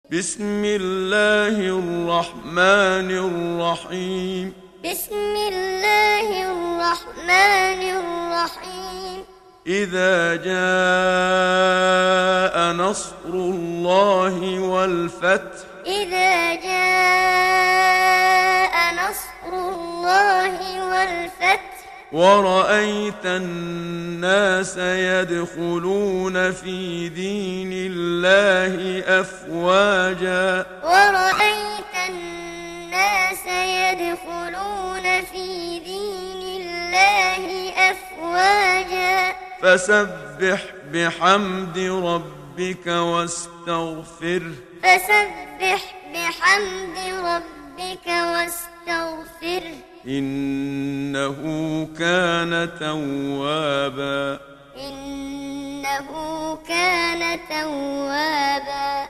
بسم الله الرحمن الرحيم. بسم الله الرحمن الرحيم. إذا جاء نصر الله والفتح. إذا جاء نصر الله والفتح. ورأيت الناس يدخلون في دين الله أفواجا. ورأيت الناس يدخلون في دين الله أفواجا. فسبح بحمد ربك واستغفره. فسبح بحمد ربك واستغفره. إنه كان توابا. إنه كان توابا.